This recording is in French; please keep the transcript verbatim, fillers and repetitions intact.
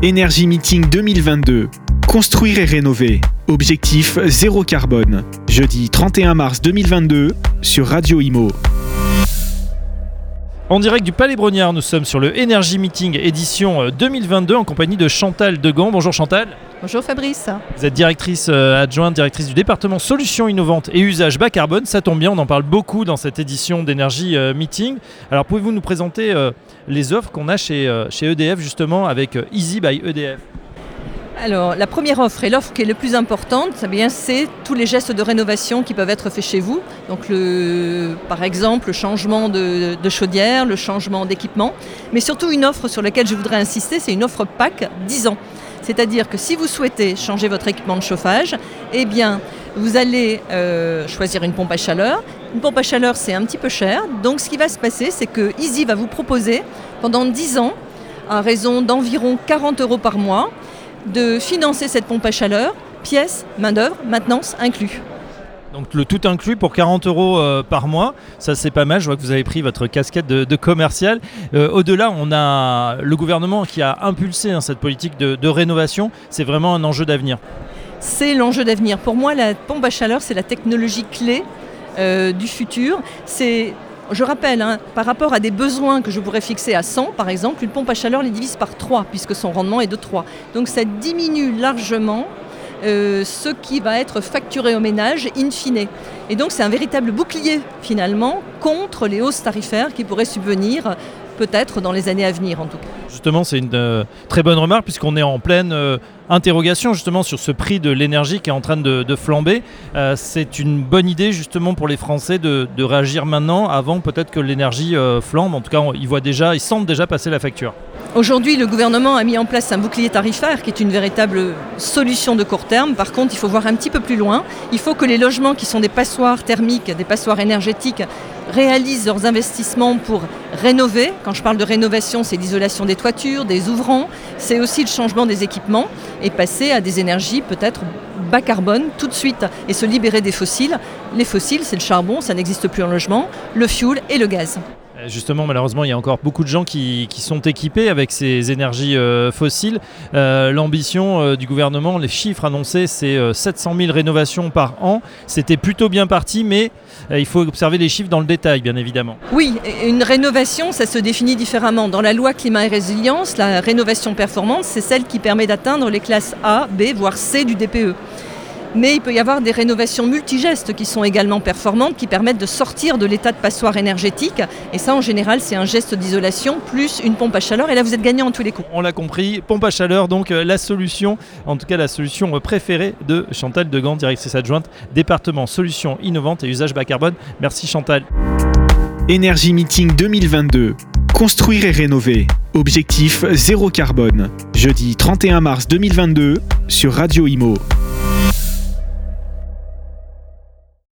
Énergie Meeting deux mille vingt-deux. Construire et rénover. Objectif zéro carbone. Jeudi trente et un mars deux mille vingt-deux sur Radio Imo. En direct du Palais Brognard, nous sommes sur le Energy Meeting édition deux mille vingt-deux en compagnie de Chantal Degan. Bonjour Chantal. Bonjour Fabrice. Vous êtes directrice euh, adjointe, directrice du département Solutions innovantes et usages bas carbone. Ça tombe bien, on en parle beaucoup dans cette édition d'Energy euh, Meeting. Alors pouvez-vous nous présenter euh, les offres qu'on a chez, euh, chez E D F justement avec euh, Easy by E D F? Alors la première offre et l'offre qui est le plus importante, eh bien, c'est tous les gestes de rénovation qui peuvent être faits chez vous. Donc le, par exemple le changement de, de chaudière, le changement d'équipement. Mais surtout une offre sur laquelle je voudrais insister, c'est une offre P A C dix ans. C'est-à-dire que si vous souhaitez changer votre équipement de chauffage, eh bien, vous allez euh, choisir une pompe à chaleur. Une pompe à chaleur, c'est un petit peu cher. Donc, ce qui va se passer, c'est que Easy va vous proposer, pendant dix ans, à raison d'environ quarante euros par mois, de financer cette pompe à chaleur, pièces, main-d'œuvre, maintenance inclus. Donc le tout inclus pour quarante euros euh, par mois, ça c'est pas mal, je vois que vous avez pris votre casquette de, de commercial. Euh, au-delà, on a le gouvernement qui a impulsé hein, cette politique de, de rénovation, c'est vraiment un enjeu d'avenir. C'est l'enjeu d'avenir. Pour moi, la pompe à chaleur, c'est la technologie clé euh, du futur. C'est, je rappelle, hein, par rapport à des besoins que je pourrais fixer à cent, par exemple, une pompe à chaleur les divise par trois, puisque son rendement est de trois. Donc ça diminue largement Euh, ce qui va être facturé au ménage in fine. Et donc c'est un véritable bouclier finalement contre les hausses tarifaires qui pourraient subvenir peut-être dans les années à venir en tout cas. Justement, c'est une euh, très bonne remarque puisqu'on est en pleine euh, interrogation justement sur ce prix de l'énergie qui est en train de, de flamber. Euh, c'est une bonne idée justement pour les Français de, de réagir maintenant avant peut-être que l'énergie euh, flambe. En tout cas, on, ils voient déjà, ils sentent déjà passer la facture. Aujourd'hui, le gouvernement a mis en place un bouclier tarifaire qui est une véritable solution de court terme. Par contre, il faut voir un petit peu plus loin. Il faut que les logements qui sont des passoires thermiques, des passoires énergétiques, réalisent leurs investissements pour rénover. Quand je parle de rénovation, c'est l'isolation des toitures, des ouvrants. C'est aussi le changement des équipements et passer à des énergies peut-être bas carbone tout de suite et se libérer des fossiles. Les fossiles, c'est le charbon, ça n'existe plus en logement, le fioul et le gaz. Justement, malheureusement, il y a encore beaucoup de gens qui, qui sont équipés avec ces énergies euh, fossiles. Euh, l'ambition euh, du gouvernement, les chiffres annoncés, c'est euh, sept cent mille rénovations par an. C'était plutôt bien parti, mais euh, il faut observer les chiffres dans le détail, bien évidemment. Oui, une rénovation, ça se définit différemment. Dans la loi climat et résilience, la rénovation performante, c'est celle qui permet d'atteindre les classes A, B, voire C du D P E. Mais il peut y avoir des rénovations multigestes qui sont également performantes, qui permettent de sortir de l'état de passoire énergétique. Et ça, en général, c'est un geste d'isolation plus une pompe à chaleur. Et là, vous êtes gagnant en tous les coups. On l'a compris, pompe à chaleur, donc euh, la solution, en tout cas la solution préférée de Chantal Degan, directrice adjointe, département Solutions innovantes et usages bas carbone. Merci Chantal. Énergie Meeting deux mille vingt-deux. Construire et rénover. Objectif zéro carbone. Jeudi trente et un mars deux mille vingt-deux sur Radio Imo.